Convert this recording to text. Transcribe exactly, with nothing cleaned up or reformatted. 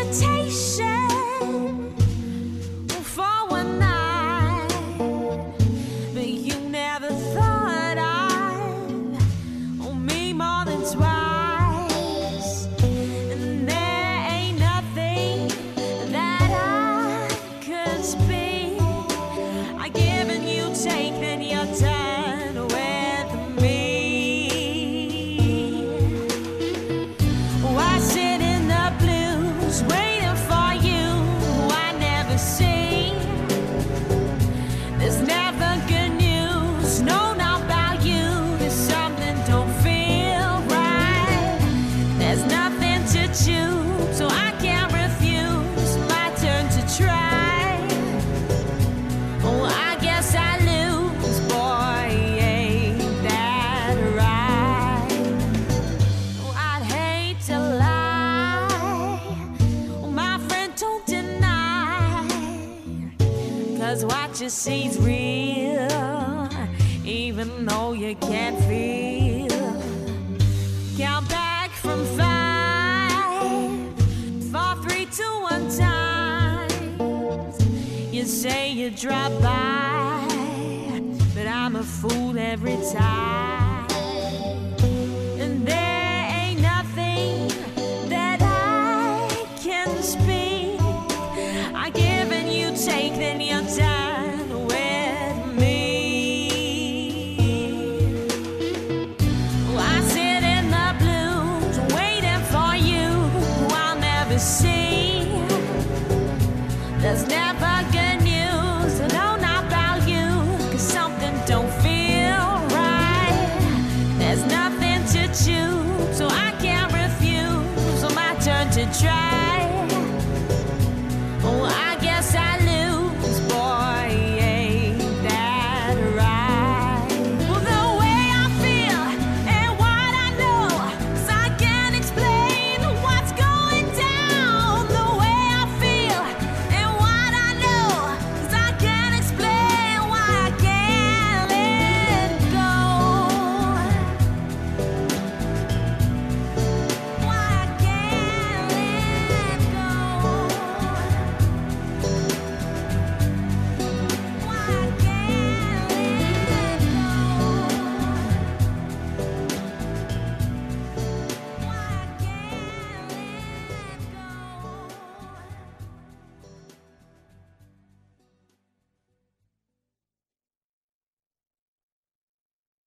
invitation for one night, but you never thought I'd owe me more than twice. And there ain't nothing that I could speak. I give and you take, then you're done with me. Oh, I sit in the blues, waiting for you, who I never see. There's never good news, no, not about you. There's something don't feel right. There's nothing to choose, so I can't refuse. My turn to try. Oh, I guess I lose, boy, ain't that right? Oh, I'd hate to lie, oh, my friend, don't deny, 'cause what you see's real, even though you can't feel. Count back from five, four, three, two, one times. You say you drop by, but I'm a fool every time. And there ain't nothing that I can speak. I give and you take, then you're done with me. Oh, I sit in the blues, waiting for you, who I'll never see. There's never good news, no, not about you, 'cause something don't feel right. There's nothing to choose, so I can't refuse. So my turn to try.